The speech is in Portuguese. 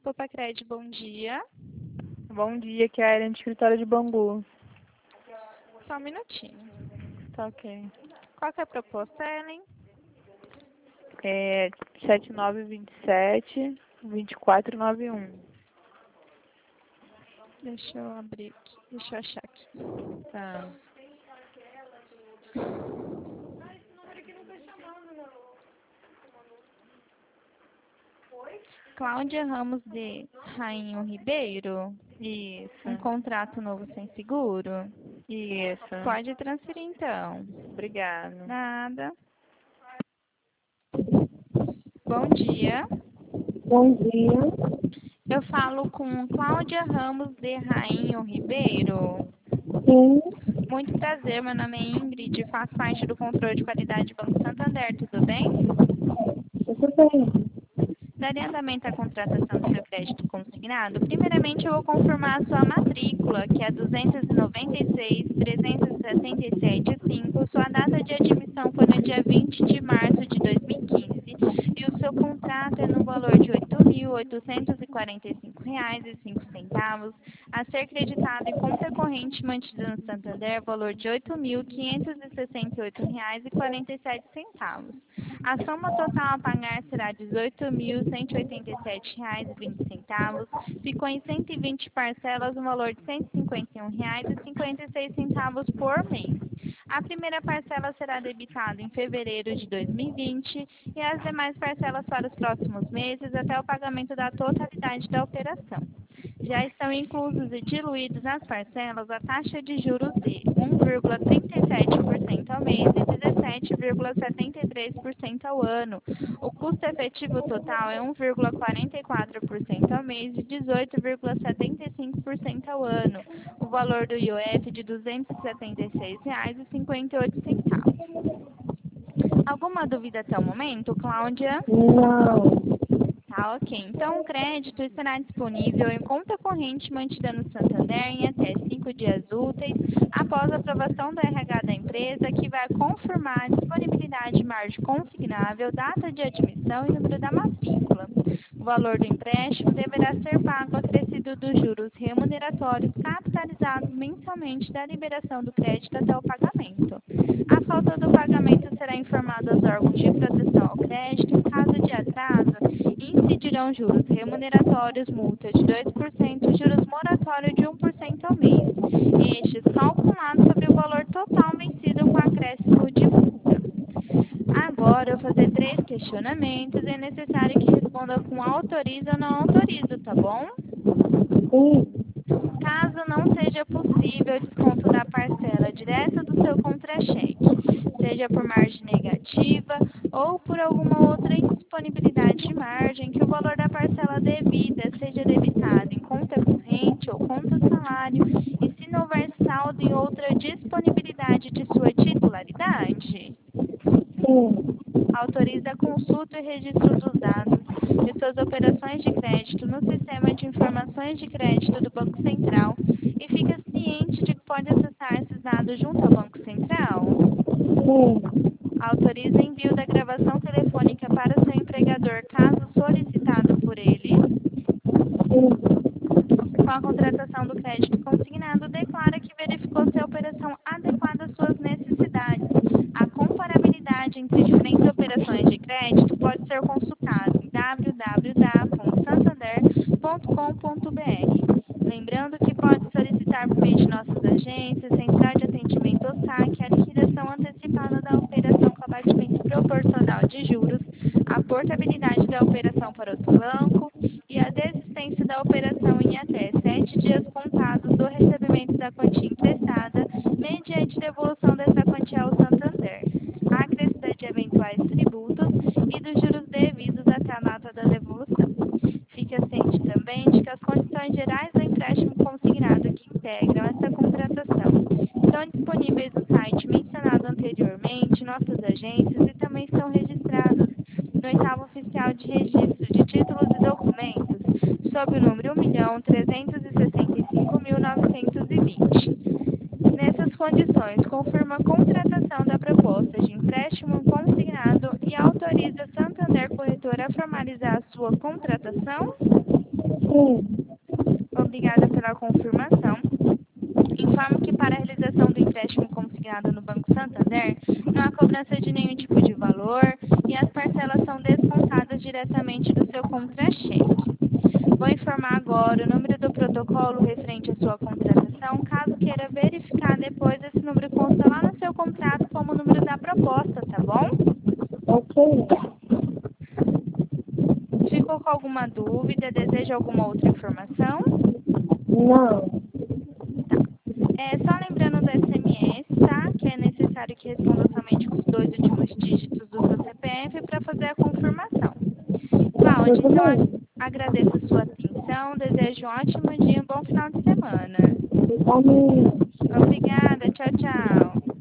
Popacred, bom dia. Bom dia, que é a Ellen do escritório de Bangu. Só um minutinho. Tá ok. Qual que é a proposta, Ellen? É 7927-2491. Deixa eu abrir aqui. Deixa eu achar aqui. Tá. Cláudia Ramos de Rainho Ribeiro. Isso. Um contrato novo sem seguro. Isso. Pode transferir, então. Obrigada. Nada. Bom dia. Bom dia. Eu falo com Cláudia Ramos de Rainho Ribeiro. Sim, Muito prazer, meu nome é Ingrid, faço parte do controle de qualidade Banco Santander, tudo bem? tudo bem. Daria andamento à contratação do seu crédito consignado? Primeiramente, eu vou confirmar a sua matrícula, que é 296.377.5. Sua data de admissão foi no dia 20 de março de 2015 e o seu contrato é no valor de R$ 8.845,05, a ser creditado em conta corrente mantida no Santander, valor de R$ 8.568,47. A soma total a pagar será R$ 18.187,20. Ficou em 120 parcelas, no valor de R$ 151,56 por mês. A primeira parcela será debitada em fevereiro de 2020 e as demais parcelas para os próximos meses até o pagamento da totalidade da operação. Já estão inclusos e diluídos nas parcelas a taxa de juros de 1,37% ao mês e 17,73% ao ano. O custo efetivo total é 1,44% ao mês e 18,75% ao ano. O valor do IOF de R$ 276,58. Alguma dúvida até o momento, Cláudia? Não. Tá, ok. Então, o crédito estará disponível em conta corrente mantida no Santander em até 5 dias úteis após a aprovação do RH da empresa, que vai confirmar a disponibilidade de margem consignável, data de admissão e número da matrícula. O valor do empréstimo deverá ser pago acrescido dos juros remuneratórios capitalizados mensalmente da liberação do crédito até o pagamento. A falta do pagamento será informado aos órgãos de proteção ao crédito. Em caso de atraso, incidirão juros remuneratórios, multa de 2% e juros moratório de 1% ao mês. Estes calculados sobre o valor total vencido com acréscimo de multa. Agora, eu vou fazer 3 questionamentos e é necessário que responda com autoriza ou não autoriza, tá bom? Sim, Caso não seja possível o desconto da parcela direta do seu contra-cheque, seja por margem negativa ou por alguma outra indisponibilidade de margem, que o valor da parcela devida seja debitado em conta corrente ou conta salário e se não houver saldo em outra disponibilidade de sua titularidade. sim, Autoriza a consulta e registro dos dados de suas operações de crédito no Sistema de Informações de Crédito do Banco Central e fica ciente de que pode acessar esses dados junto ao Banco Central. sim, Autoriza o envio da gravação telefônica para seu empregador, caso solicitado por ele. sim, Com a contratação do crédito consignado, declara que verificou se a operação adequada às suas necessidades. A comparabilidade entre diferentes operações de crédito pode ser consultada em www.santander.com.br. Lembrando que pode solicitar por meio de nossas agências, Central de Atendimento ou SAC, a liquidação antecipada da operação com abatimento proporcional de juros, a portabilidade da operação para outro banco e a desistência da operação em até 7 dias contados do recebimento da quantia emprestada, mediante devolução dessa quantia ao Santander, a acrescida de eventuais tributos e dos juros devidos até a data da devolução. Fique ciente também de que as condições gerais do empréstimo consignado que integram essa contratação estão disponíveis no site mencionado anteriormente, nossas agências e também estão registrados no oitavo oficial de registro de títulos e documentos, sob o número 1.365.920. Nessas condições, confirma a contratação da proposta de empréstimo consignado e autoriza a Santander Corretora a formalizar a sua contratação? Sim. Obrigada pela confirmação. Informo que para a realização do empréstimo consignado no Banco Santander, não há cobrança de nenhum tipo de valor e as parcelas são descontadas diretamente do seu contra-cheque. Vou informar agora o número do protocolo referente à sua contratação. Caso queira verificar depois, esse número consta lá no seu contrato como o número da proposta, tá bom? Ok. Ficou com alguma dúvida? Deseja alguma outra informação? Não. Só lembrando do SMS, tá? Que é necessário que responda somente com os 2 últimos dígitos do seu CPF para fazer a confirmação. Cláudia, Tudo então bem. agradeço a sua atenção, desejo um ótimo dia e um bom final de semana. Amém. Obrigada, tchau, tchau.